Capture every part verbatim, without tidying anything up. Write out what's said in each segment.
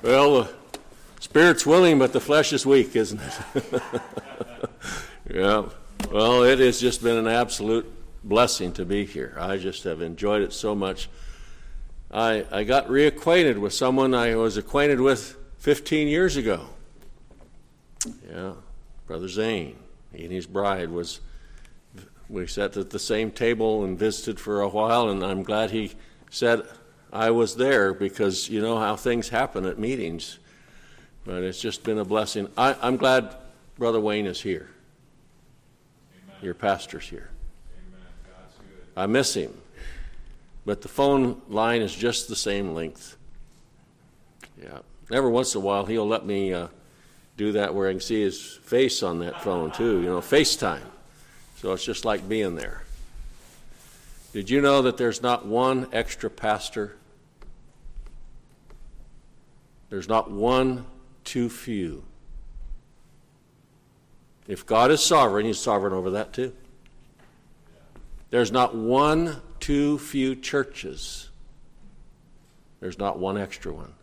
Well, the spirit's willing, but the flesh is weak, isn't it? Yeah. Well, it has just been an absolute blessing to be here. I just have enjoyed it so much. I I got reacquainted with someone I was acquainted with fifteen years ago. Yeah, Brother Zane. He and his bride was. We sat at the same table and visited for a while, and I'm glad he said I was there, because you know how things happen at meetings. But it's just been a blessing. I, I'm glad Brother Wayne is here. Amen. Your pastor's here. Amen. God's good. I miss him. But the phone line is just the same length. Yeah. Every once in a while, he'll let me uh, do that where I can see his face on that phone, too. You know, FaceTime. So it's just like being there. Did you know that there's not one extra pastor? There's not one too few. If God is sovereign, he's sovereign over that too. There's not one too few churches. There's not one extra one.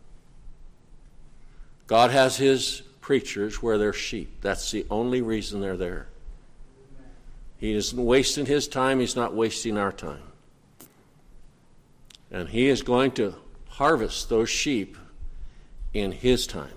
God has his preachers where they're sheep. That's the only reason they're there. He isn't wasting his time. He's not wasting our time. And he is going to harvest those sheep in his time.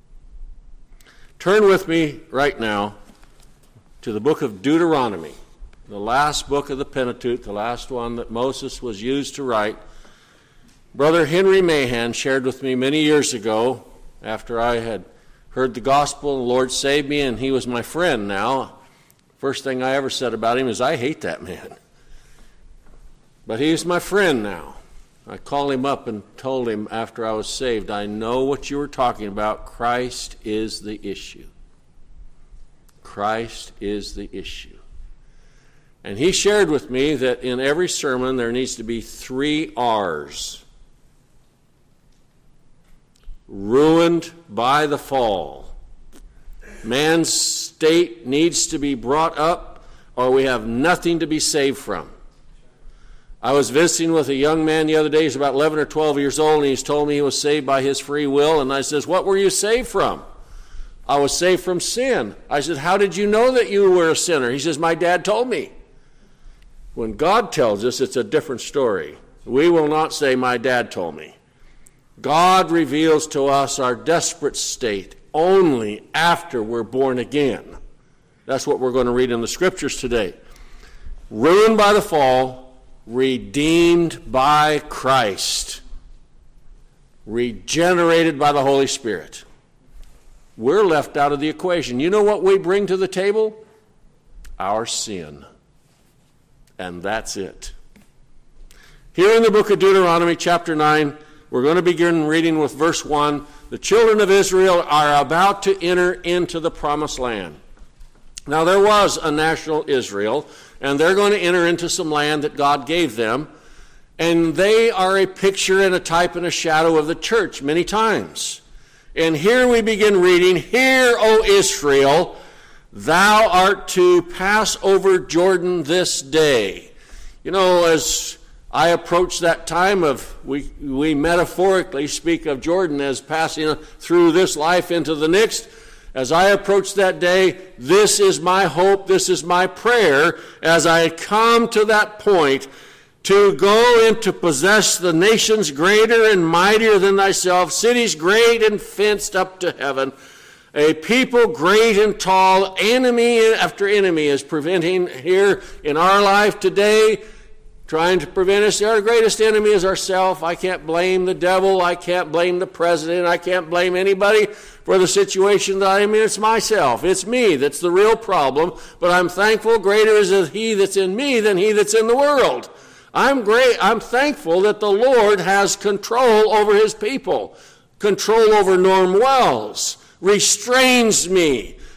Turn with me right now to the book of Deuteronomy, the last book of the Pentateuch, the last one that Moses was used to write. Brother Henry Mahan shared with me many years ago, after I had heard the gospel, the Lord saved me, and he was my friend now. First thing I ever said about him is, I hate that man. But he's my friend now. I called him up and told him after I was saved, I know what you were talking about. Christ is the issue. Christ is the issue. And he shared with me that in every sermon there needs to be three R's. Ruined by the fall. Man's state needs to be brought up, or we have nothing to be saved from. I was visiting with a young man the other day. He's about eleven or twelve years old, and he's told me he was saved by his free will. And I says, what were you saved from? I was saved from sin. I said, how did you know that you were a sinner? He says, my dad told me. When God tells us, it's a different story. We will not say, my dad told me. God reveals to us our desperate state only after we're born again. That's what we're going to read in the scriptures today. Ruined by the fall, redeemed by Christ, regenerated by the Holy Spirit. We're left out of the equation. You know what we bring to the table? Our sin. And that's it. Here in the book of Deuteronomy, chapter nine, we're going to begin reading with verse one. The children of Israel are about to enter into the promised land. Now, there was a national Israel, and they're going to enter into some land that God gave them. And they are a picture and a type and a shadow of the church many times. And here we begin reading, Hear, O Israel, thou art to pass over Jordan this day. You know, as I approach that time of, we, we metaphorically speak of Jordan as passing through this life into the next. As I approach that day, this is my hope, this is my prayer, as I come to that point, to go and to possess the nations greater and mightier than thyself, cities great and fenced up to heaven, a people great and tall, enemy after enemy is preventing here in our life today, trying to prevent us. Our greatest enemy is ourselves. I can't blame the devil. I can't blame the president. I can't blame anybody for the situation that I'm in. It's myself. It's me that's the real problem. But I'm thankful greater is he that's in me than he that's in the world. I'm great. I'm thankful that the Lord has control over his people. Control over Norm Wells. Restrains me.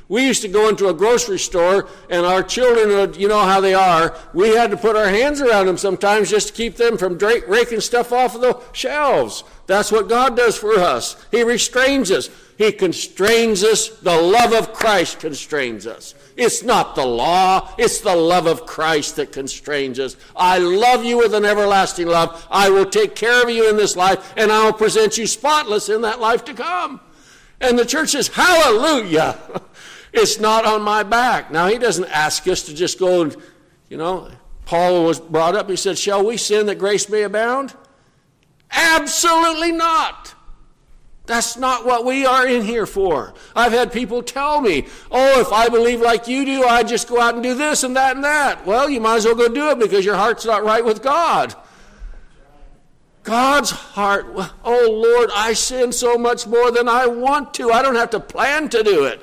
We used to go into a grocery store, and our children, would, you know how they are, we had to put our hands around them sometimes just to keep them from dra- raking stuff off of the shelves. That's what God does for us. He restrains us. He constrains us. The love of Christ constrains us. It's not the law. It's the love of Christ that constrains us. I love you with an everlasting love. I will take care of you in this life, and I will present you spotless in that life to come. And the church says, hallelujah. It's not on my back. Now, he doesn't ask us to just go and, you know, Paul was brought up. He said, shall we sin that grace may abound? Absolutely not. That's not what we are in here for. I've had people tell me, oh, if I believe like you do, I just go out and do this and that and that. Well, you might as well go do it because your heart's not right with God. God's heart, oh Lord, I sin so much more than I want to. I don't have to plan to do it.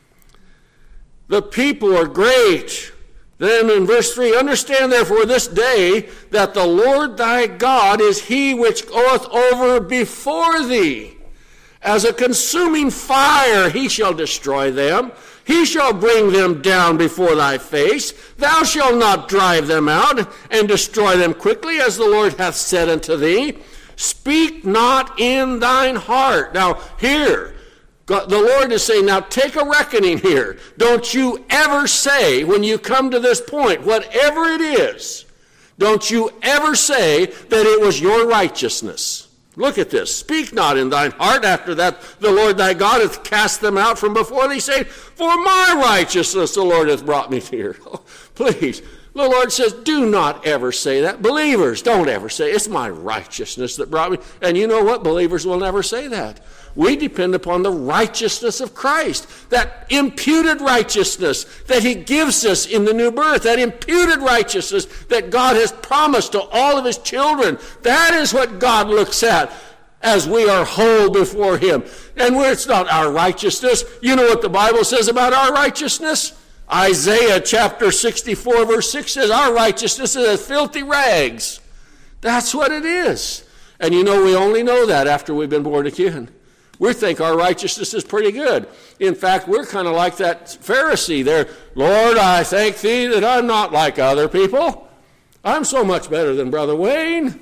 The people are great. Then in verse three, understand therefore this day that the Lord thy God is he which goeth over before thee. As a consuming fire he shall destroy them. He shall bring them down before thy face. Thou shalt not drive them out and destroy them quickly, as the Lord hath said unto thee. Speak not in thine heart. Now here, God, the Lord is saying, now take a reckoning here. Don't you ever say, when you come to this point, whatever it is, don't you ever say that it was your righteousness. Look at this. Speak not in thine heart after that the Lord thy God hath cast them out from before thee, saying, for my righteousness the Lord hath brought me here. Oh, please. The Lord says, do not ever say that. Believers, don't ever say, it's my righteousness that brought me. And you know what? Believers will never say that. We depend upon the righteousness of Christ, that imputed righteousness that he gives us in the new birth, that imputed righteousness that God has promised to all of his children. That is what God looks at as we are whole before him. And where it's not our righteousness, you know what the Bible says about our righteousness? Isaiah chapter sixty-four verse six says, our righteousness is as filthy rags. That's what it is. And you know, we only know that after we've been born again. We think our righteousness is pretty good. In fact, we're kind of like that Pharisee there. Lord, I thank thee that I'm not like other people. I'm so much better than Brother Wayne.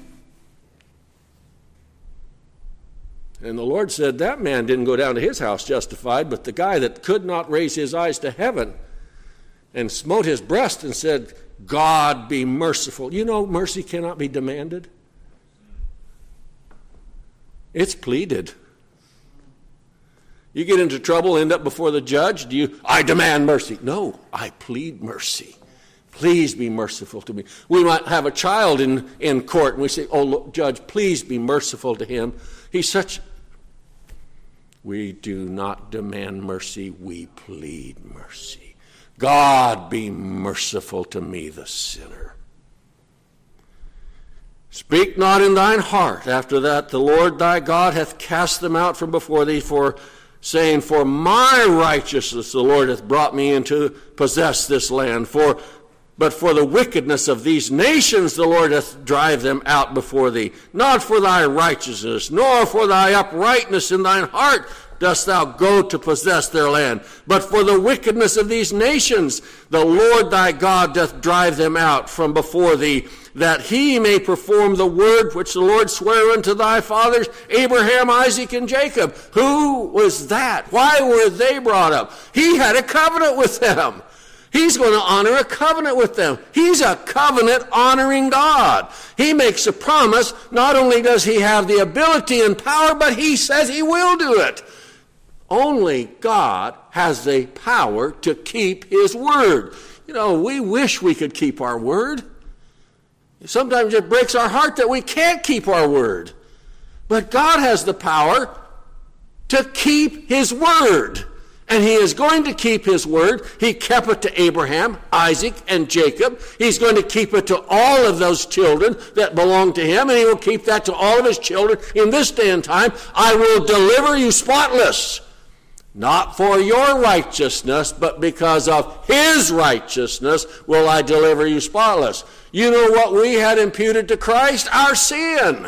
And the Lord said that man didn't go down to his house justified, but the guy that could not raise his eyes to heaven and smote his breast and said, God be merciful. You know, mercy cannot be demanded. It's pleaded. You get into trouble, end up before the judge. Do you, I demand mercy. No, I plead mercy. Please be merciful to me. We might have a child in, in court, and we say, oh, look, Judge, please be merciful to him. He's such... We do not demand mercy, we plead mercy. God be merciful to me, the sinner. Speak not in thine heart. After that, the Lord thy God hath cast them out from before thee, for saying, for my righteousness the Lord hath brought me in to possess this land. For, but for the wickedness of these nations the Lord hath drive them out before thee. Not for thy righteousness, nor for thy uprightness in thine heart dost thou go to possess their land. But for the wickedness of these nations the Lord thy God doth drive them out from before thee, that he may perform the word which the Lord sware unto thy fathers, Abraham, Isaac, and Jacob. Who was that? Why were they brought up? He had a covenant with them. He's going to honor a covenant with them. He's a covenant-honoring God. He makes a promise. Not only does he have the ability and power, but he says he will do it. Only God has the power to keep his word. You know, we wish we could keep our word. Sometimes it breaks our heart that we can't keep our word. But God has the power to keep his word. And he is going to keep his word. He kept it to Abraham, Isaac, and Jacob. He's going to keep it to all of those children that belong to him. And he will keep that to all of his children in this day and time. I will deliver you spotless. Not for your righteousness, but because of his righteousness will I deliver you spotless. You know what we had imputed to Christ? Our sin.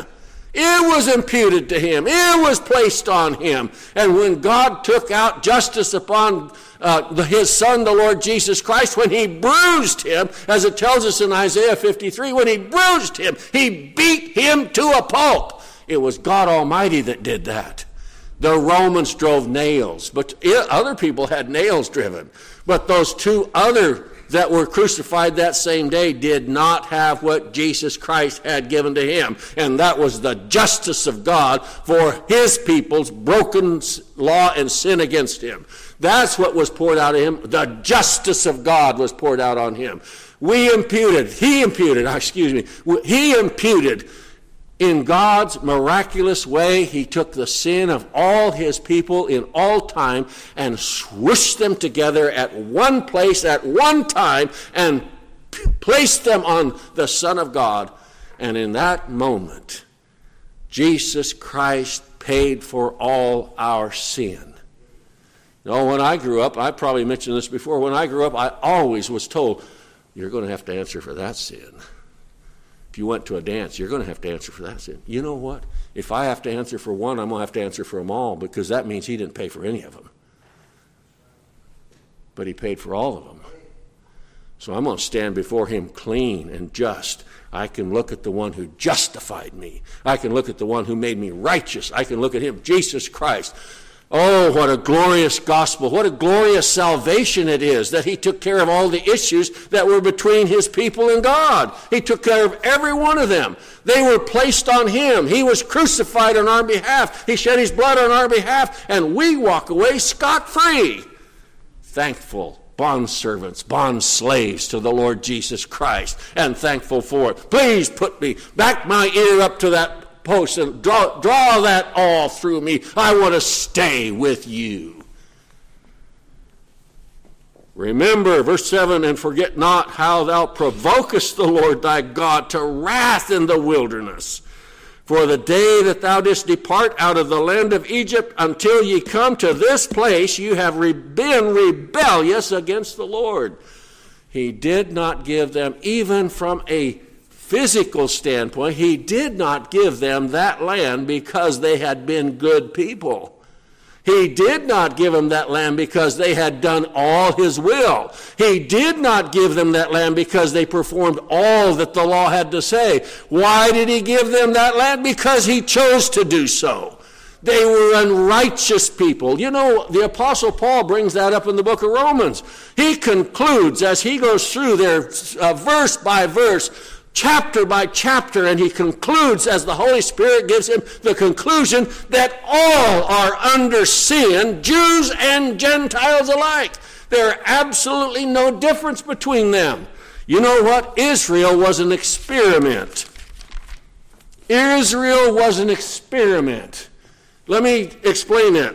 It was imputed to him. It was placed on him. And when God took out justice upon uh, the, his son, the Lord Jesus Christ, when he bruised him, as it tells us in Isaiah fifty-three, when he bruised him, he beat him to a pulp. It was God Almighty that did that. The Romans drove nails, but other people had nails driven. But those two other that were crucified that same day did not have what Jesus Christ had given to him. And that was the justice of God for his people's broken law and sin against him. That's what was poured out of him. The justice of God was poured out on him. We imputed, he imputed, excuse me, he imputed in God's miraculous way. He took the sin of all his people in all time and swooshed them together at one place at one time and placed them on the Son of God. And in that moment, Jesus Christ paid for all our sin. Now, when I grew up, I probably mentioned this before, when I grew up, I always was told, you're going to have to answer for that sin. If you went to a dance, you're going to have to answer for that sin. You know what? If I have to answer for one, I'm going to have to answer for them all, because that means he didn't pay for any of them. But he paid for all of them. So I'm going to stand before him clean and just. I can look at the one who justified me. I can look at the one who made me righteous. I can look at him, Jesus Christ. Oh, what a glorious gospel. What a glorious salvation it is that he took care of all the issues that were between his people and God. He took care of every one of them. They were placed on him. He was crucified on our behalf. He shed his blood on our behalf, and we walk away scot-free. Thankful bondservants, bond slaves to the Lord Jesus Christ, and thankful for it. Please put me, back my ear up to that post and draw, draw that all through me. I want to stay with you. Remember, verse seven, and forget not how thou provokest the Lord thy God to wrath in the wilderness. For the day that thou didst depart out of the land of Egypt until ye come to this place, you have re- been rebellious against the Lord. He did not give them, even from a physical standpoint, he did not give them that land because they had been good people. He did not give them that land because they had done all his will. He did not give them that land because they performed all that the law had to say. Why did he give them that land? Because he chose to do so. They were unrighteous people. You know, the Apostle Paul brings that up in the book of Romans. He concludes as he goes through there uh, verse by verse, chapter by chapter, and he concludes as the Holy Spirit gives him the conclusion that all are under sin, Jews and Gentiles alike. There are absolutely no difference between them. You know what? Israel was an experiment. Israel was an experiment. Let me explain that.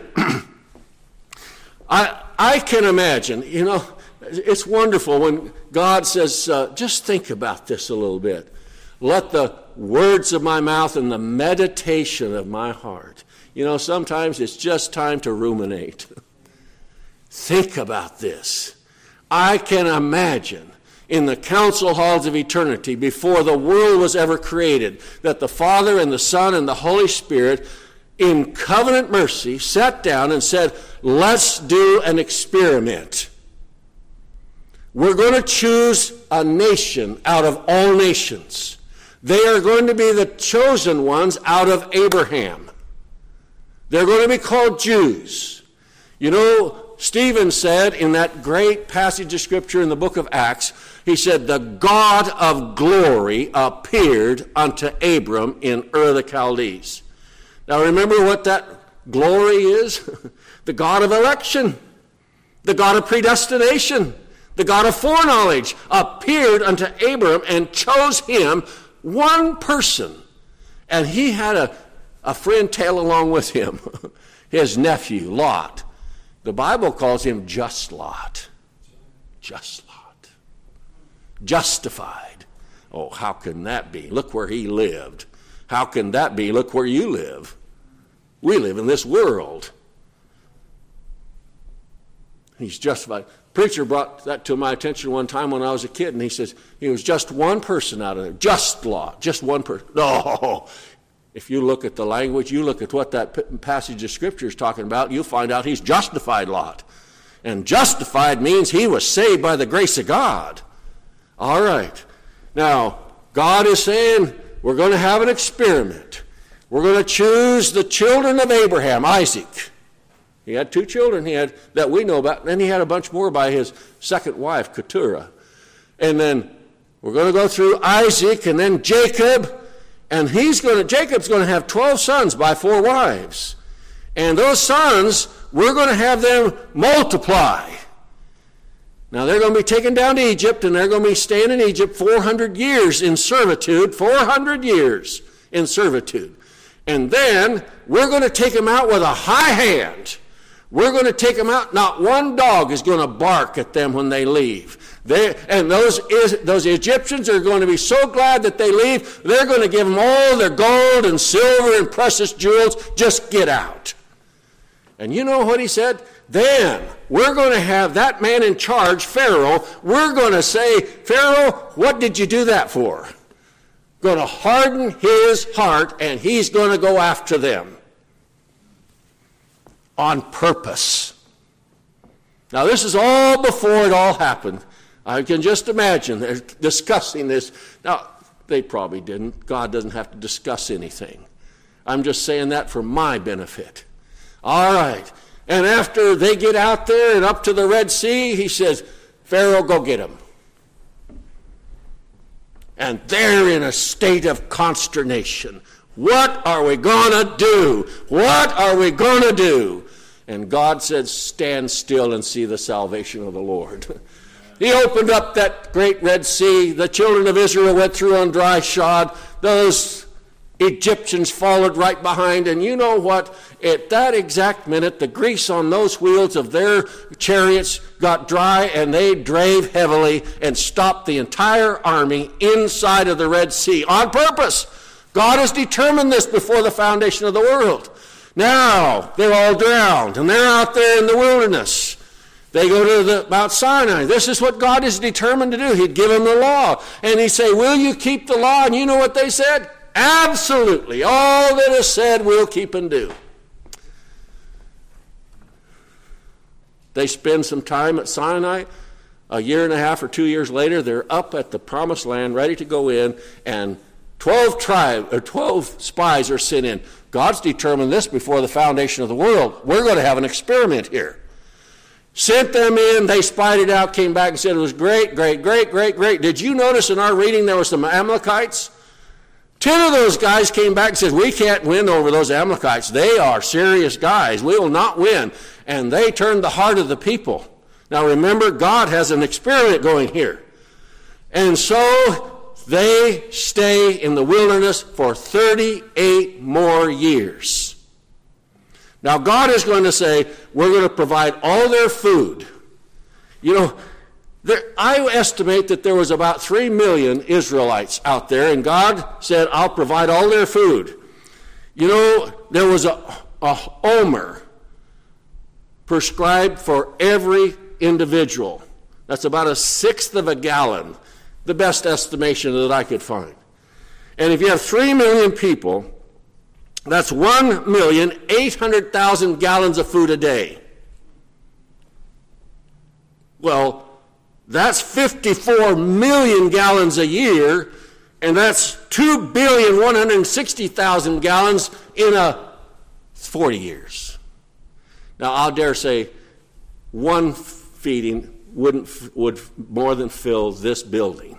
I I can imagine, you know, it's wonderful when God says, uh, just think about this a little bit. Let the words of my mouth and the meditation of my heart. You know, sometimes it's just time to ruminate. Think about this. I can imagine in the council halls of eternity, before the world was ever created, that the Father and the Son and the Holy Spirit, in covenant mercy, sat down and said, let's do an experiment. We're going to choose a nation out of all nations. They are going to be the chosen ones out of Abraham. They're going to be called Jews. You know, Stephen said in that great passage of Scripture in the book of Acts, he said, the God of glory appeared unto Abram in Ur of the Chaldees. Now remember what that glory is? The God of election, the God of predestination, the God of foreknowledge appeared unto Abram and chose him, one person. And he had a, a friend tail along with him, his nephew, Lot. The Bible calls him just Lot. Just Lot. Justified. Oh, how can that be? Look where he lived. How can that be? Look where you live. We live in this world. He's justified. Preacher brought that to my attention one time when I was a kid, and he says, he was just one person out of there. Just Lot. Just one person. No. If you look at the language, you look at what that passage of Scripture is talking about, you'll find out he's justified Lot. And justified means he was saved by the grace of God. All right. Now, God is saying we're going to have an experiment. We're going to choose the children of Abraham, Isaac. He had two children he had that we know about, and then he had a bunch more by his second wife, Keturah. And then we're going to go through Isaac and then Jacob, and he's going to Jacob's going to have twelve sons by four wives. And those sons, we're going to have them multiply. Now they're going to be taken down to Egypt, and they're going to be staying in Egypt four hundred years in servitude, four hundred years in servitude. And then we're going to take them out with a high hand. We're going to take them out. Not one dog is going to bark at them when they leave. They, and those, those Egyptians are going to be so glad that they leave, they're going to give them all their gold and silver and precious jewels. Just get out. And you know what he said? Then we're going to have that man in charge, Pharaoh. We're going to say, Pharaoh, what did you do that for? Going to harden his heart, and he's going to go after them on purpose. Now, this is all before it all happened. I can just imagine they're discussing this. Now, they probably didn't. God doesn't have to discuss anything. I'm just saying that for my benefit. All right. And after they get out there and up to the Red Sea, he says, Pharaoh, go get them. And they're in a state of consternation. What are we going to do? What are we going to do? And God said, stand still and see the salvation of the Lord. He opened up that great Red Sea. The children of Israel went through on dry shod. Those Egyptians followed right behind. And you know what? At that exact minute, the grease on those wheels of their chariots got dry, and they drave heavily and stopped the entire army inside of the Red Sea on purpose. God has determined this before the foundation of the world. Now, they're all drowned, and they're out there in the wilderness. They go to the Mount Sinai. This is what God is determined to do. He'd give them the law. And he'd say, will you keep the law? And you know what they said? Absolutely. All that is said, we'll keep and do. They spend some time at Sinai. A year and a half or two years later, they're up at the promised land, ready to go in, and twelve tribes or twelve spies are sent in. God's determined this before the foundation of the world. We're going to have an experiment here. Sent them in, they spied it out, came back and said it was great, great, great, great, great. Did you notice in our reading there were some Amalekites? Ten of those guys came back and said, we can't win over those Amalekites. They are serious guys. We will not win. And they turned the heart of the people. Now remember, God has an experiment going here. And so they stay in the wilderness for thirty-eight more years. Now God is going to say, we're going to provide all their food. You know, there, I estimate that there was about three million Israelites out there, and God said, I'll provide all their food. You know, there was a, a omer prescribed for every individual. That's about a sixth of a gallon, the best estimation that I could find. And if you have three million people, that's one million eight hundred thousand gallons of food a day. Well, that's fifty-four million gallons a year, and that's two billion one hundred sixty thousand gallons in a forty years. Now, I'll dare say one feeding wouldn't would more than fill this building.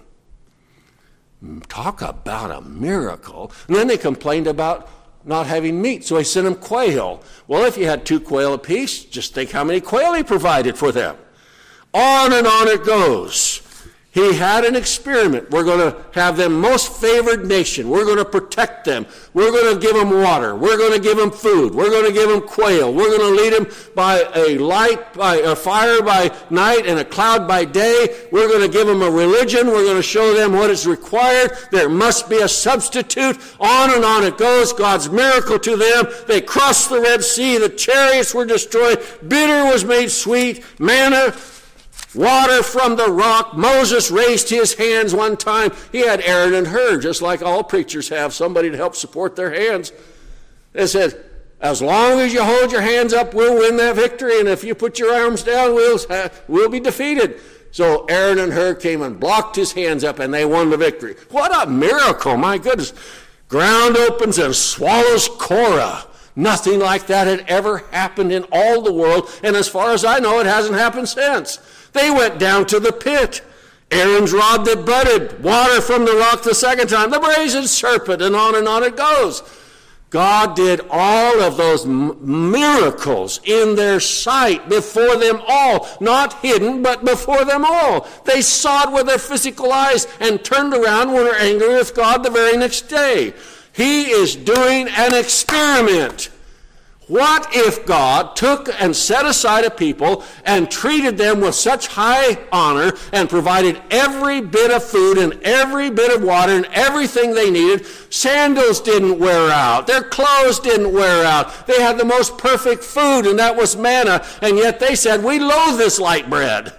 Talk about a miracle. And then they complained about not having meat, so he sent them quail. Well, if you had two quail apiece, just think how many quail he provided for them. On and on it goes. He had an experiment. We're going to have them most favored nation. We're going to protect them. We're going to give them water. We're going to give them food. We're going to give them quail. We're going to lead them by a light, by a fire by night and a cloud by day. We're going to give them a religion. We're going to show them what is required. There must be a substitute. On and on it goes. God's miracle to them. They crossed the Red Sea. The chariots were destroyed. Bitter was made sweet. Manna Water from the rock. Moses raised his hands one time. He had Aaron and Hur, just like all preachers have, somebody to help support their hands. They said, as long as you hold your hands up, we'll win that victory, and if you put your arms down, we'll, we'll be defeated. So Aaron and Hur came and blocked his hands up, and they won the victory. What a miracle, my goodness. Ground opens and swallows Korah. Nothing like that had ever happened in all the world, and as far as I know, it hasn't happened since. They went down to the pit. Aaron's rod that budded, water from the rock the second time, the brazen serpent, and on and on it goes. God did all of those m- miracles in their sight before them all. Not hidden, but before them all. They saw it with their physical eyes and turned around and were angry with God the very next day. He is doing an experiment. What if God took and set aside a people and treated them with such high honor and provided every bit of food and every bit of water and everything they needed? Sandals didn't wear out. Their clothes didn't wear out. They had the most perfect food, and that was manna, and yet they said, we loathe this light bread.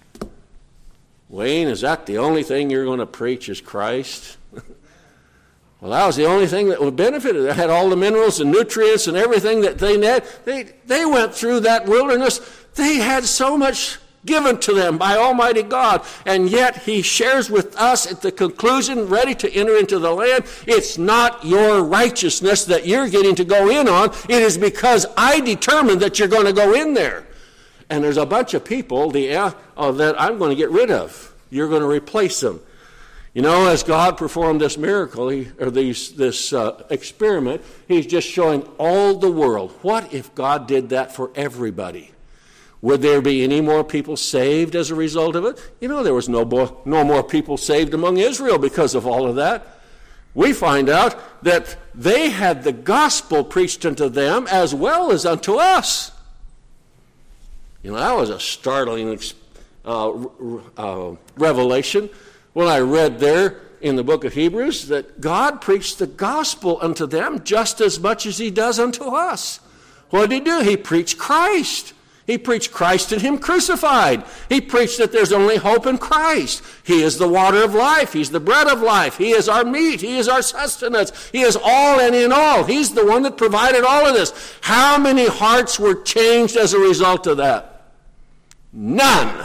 Wayne, is that the only thing you're going to preach is Christ? Well, that was the only thing that would benefit it. They had all the minerals and nutrients and everything that they needed. They, they went through that wilderness. They had so much given to them by Almighty God. And yet he shares with us at the conclusion, ready to enter into the land, it's not your righteousness that you're getting to go in on. It is because I determined that you're going to go in there. And there's a bunch of people the, uh, that I'm going to get rid of. You're going to replace them. You know, as God performed this miracle, he, or these, this uh, experiment, he's just showing all the world. What if God did that for everybody? Would there be any more people saved as a result of it? You know, there was no more, no more people saved among Israel because of all of that. We find out that they had the gospel preached unto them as well as unto us. You know, that was a startling uh, uh, revelation. When I read there in the book of Hebrews that God preached the gospel unto them just as much as he does unto us. What did he do? He preached Christ. He preached Christ and him crucified. He preached that there's only hope in Christ. He is the water of life. He's the bread of life. He is our meat. He is our sustenance. He is all and in all. He's the one that provided all of this. How many hearts were changed as a result of that? None.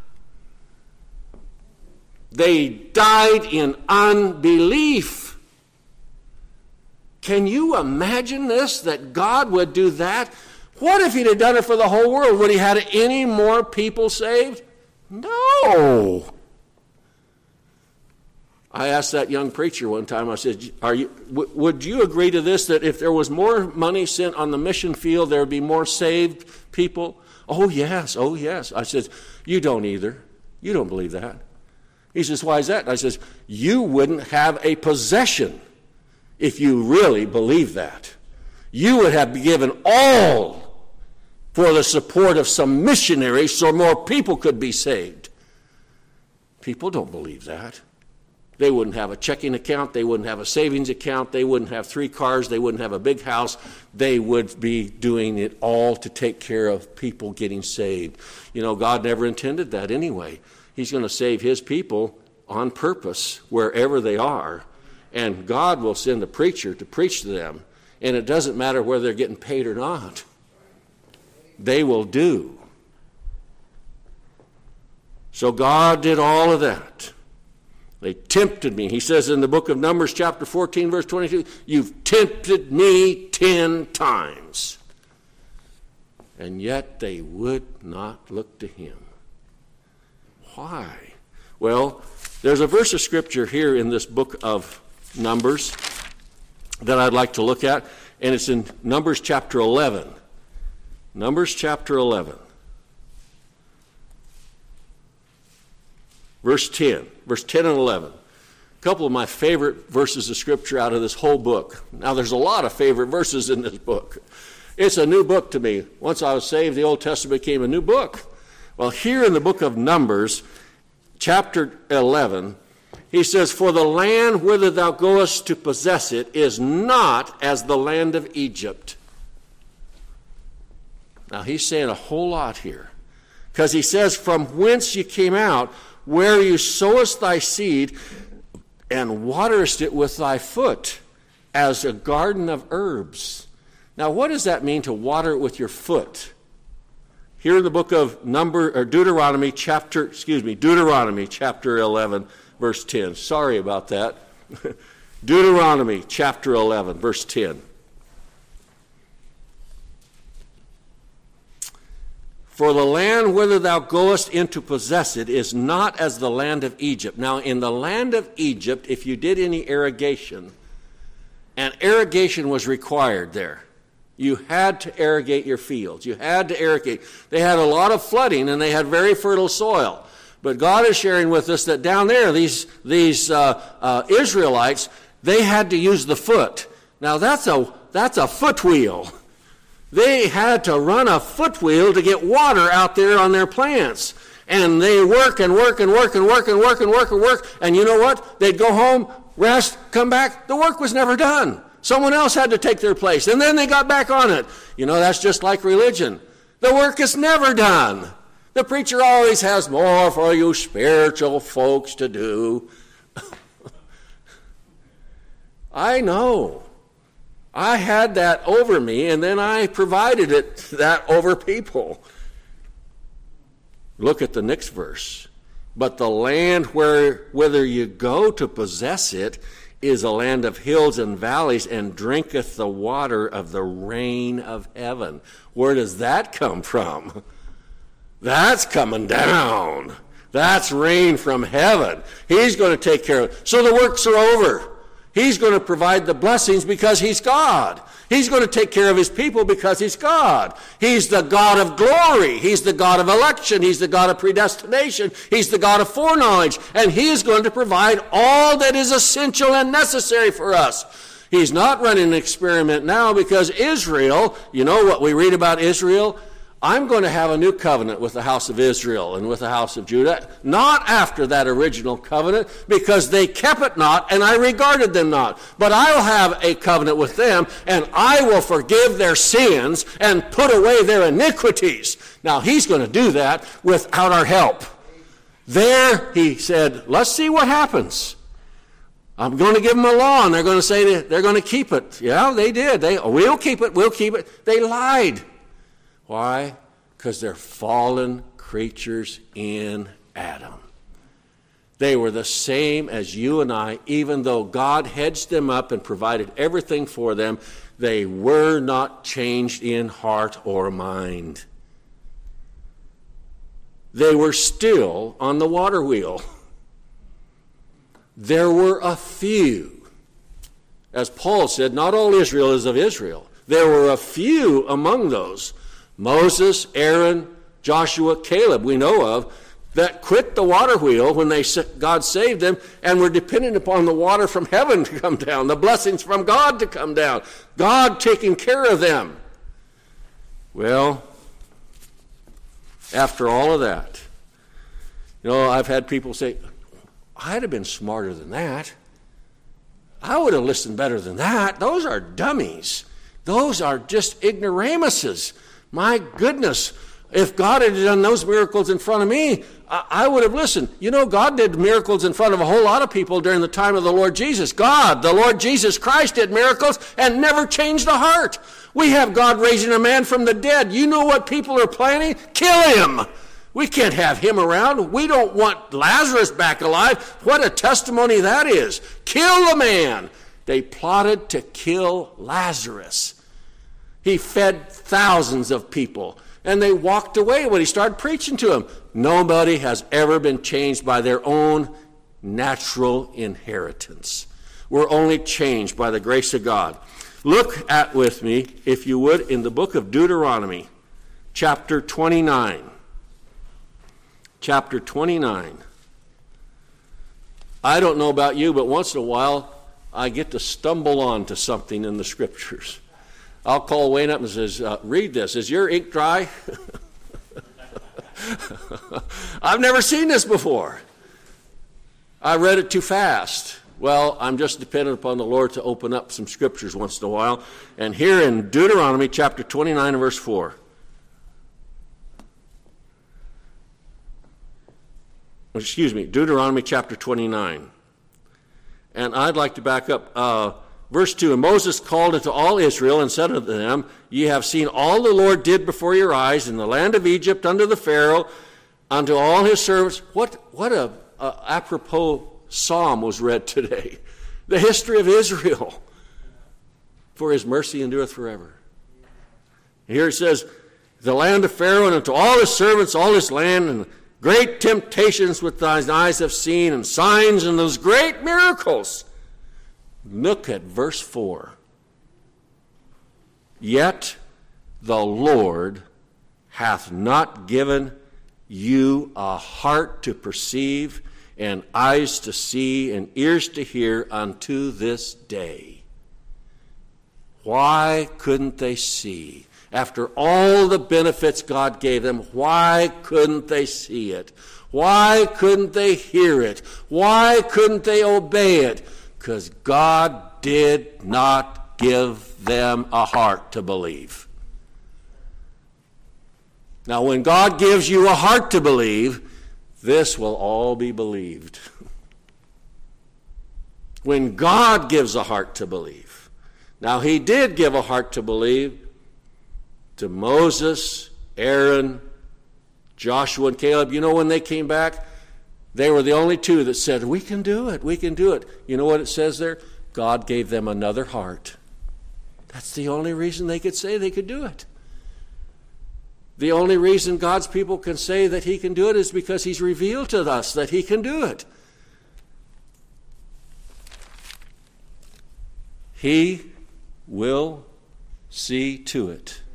They died in unbelief. Can you imagine this, that God would do that? What if he'd have done it for the whole world? Would he have had any more people saved? No. I asked that young preacher one time, I said, "Are you, w- would you agree to this, that if there was more money sent on the mission field, there would be more saved people?" "Oh, yes, oh, yes." I said, "You don't either. You don't believe that." He says, "Why is that?" And I says, "You wouldn't have a possession if you really believe that. You would have given all for the support of some missionaries so more people could be saved." People don't believe that. They wouldn't have a checking account. They wouldn't have a savings account. They wouldn't have three cars. They wouldn't have a big house. They would be doing it all to take care of people getting saved. You know, God never intended that anyway. He's going to save his people on purpose wherever they are. And God will send a preacher to preach to them. And it doesn't matter whether they're getting paid or not. They will do. So God did all of that. They tempted me. He says in the book of Numbers chapter fourteen, verse twenty-two, "You've tempted me ten times." And yet they would not look to him. Why? Well, there's a verse of scripture here in this book of Numbers that I'd like to look at, and it's in Numbers chapter eleven. Numbers chapter eleven. Verse ten. Verse ten and eleven. A couple of my favorite verses of scripture out of this whole book. Now, there's a lot of favorite verses in this book. It's a new book to me. Once I was saved, the Old Testament became a new book. Well, here in the book of Numbers, chapter eleven, he says, "For the land whither thou goest to possess it is not as the land of Egypt." Now, he's saying a whole lot here. Because he says, from whence you came out, where you sowest thy seed, and waterest it with thy foot, as a garden of herbs. Now, what does that mean to water it with your foot? Here in the book of Number or Deuteronomy chapter, excuse me, Deuteronomy chapter eleven, verse ten. Sorry about that. Deuteronomy chapter eleven, verse ten. For the land whither thou goest in to possess it is not as the land of Egypt. Now, in the land of Egypt, if you did any irrigation, and irrigation was required there, you had to irrigate your fields. You had to irrigate. They had a lot of flooding, and they had very fertile soil. But God is sharing with us that down there, these, these uh, uh, Israelites, they had to use the foot. Now, that's a, that's a foot wheel. They had to run a foot wheel to get water out there on their plants. And they work and work and work and work and work and work and work. And you know what? They'd go home, rest, come back. The work was never done. Someone else had to take their place. And then they got back on it. You know, that's just like religion. The work is never done. The preacher always has more for you spiritual folks to do. I know. I had that over me, and then I provided it that over people. Look at the next verse. But the land where whither you go to possess it is a land of hills and valleys, and drinketh the water of the rain of heaven. Where does that come from? That's coming down. That's rain from heaven. He's going to take care of it. So the works are over. He's going to provide the blessings because he's God. He's going to take care of his people because he's God. He's the God of glory. He's the God of election. He's the God of predestination. He's the God of foreknowledge. And he is going to provide all that is essential and necessary for us. He's not running an experiment now because Israel, you know what we read about Israel? I'm going to have a new covenant with the house of Israel and with the house of Judah, not after that original covenant, because they kept it not, and I regarded them not. But I will have a covenant with them, and I will forgive their sins and put away their iniquities. Now, he's going to do that without our help. There, he said, let's see what happens. I'm going to give them a law, and they're going to say that they're going to keep it. Yeah, they did. They, we'll keep it, we'll keep it. They lied. Why? Because they're fallen creatures in Adam. They were the same as you and I. Even though God hedged them up and provided everything for them, they were not changed in heart or mind. They were still on the water wheel. There were a few. As Paul said, not all Israel is of Israel. There were a few among those, Moses, Aaron, Joshua, Caleb, we know of, that quit the water wheel when they God saved them and were dependent upon the water from heaven to come down, the blessings from God to come down, God taking care of them. Well, after all of that, you know, I've had people say, I'd have been smarter than that. I would have listened better than that. Those are dummies. Those are just ignoramuses. My goodness, if God had done those miracles in front of me, I would have listened. You know, God did miracles in front of a whole lot of people during the time of the Lord Jesus. God, the Lord Jesus Christ, did miracles and never changed a heart. We have God raising a man from the dead. You know what people are planning? Kill him. We can't have him around. We don't want Lazarus back alive. What a testimony that is. Kill the man. They plotted to kill Lazarus. He fed thousands of people, and they walked away when he started preaching to them. Nobody has ever been changed by their own natural inheritance. We're only changed by the grace of God. Look at with me, if you would, in the book of Deuteronomy, chapter twenty-nine. Chapter twenty-nine. I don't know about you, but once in a while, I get to stumble onto something in the scriptures. I'll call Wayne up and says, uh, read this. Is your ink dry? I've never seen this before. I read it too fast. Well, I'm just dependent upon the Lord to open up some scriptures once in a while. And here in Deuteronomy chapter twenty-nine and verse four. excuse me, Deuteronomy chapter twenty-nine. And I'd like to back up. Uh, verse two, and Moses called unto all Israel and said unto them, Ye have seen all the Lord did before your eyes in the land of Egypt unto the Pharaoh, unto all his servants. What, what a, a apropos psalm was read today. The history of Israel. For his mercy endureth forever. Here it says, the land of Pharaoh and unto all his servants, all his land, and great temptations which thine eyes have seen, and signs and those great miracles. Look at verse four. Yet the Lord hath not given you a heart to perceive, and eyes to see, and ears to hear unto this day. Why couldn't they see? After all the benefits God gave them, why couldn't they see it? Why couldn't they hear it? Why couldn't they obey it? Because God did not give them a heart to believe. Now, when God gives you a heart to believe, this will all be believed. When God gives a heart to believe. Now, he did give a heart to believe to Moses, Aaron, Joshua, and Caleb. You know, when they came back, they were the only two that said, we can do it, we can do it. You know what it says there? God gave them another heart. That's the only reason they could say they could do it. The only reason God's people can say that he can do it is because he's revealed to us that he can do it. He will see to it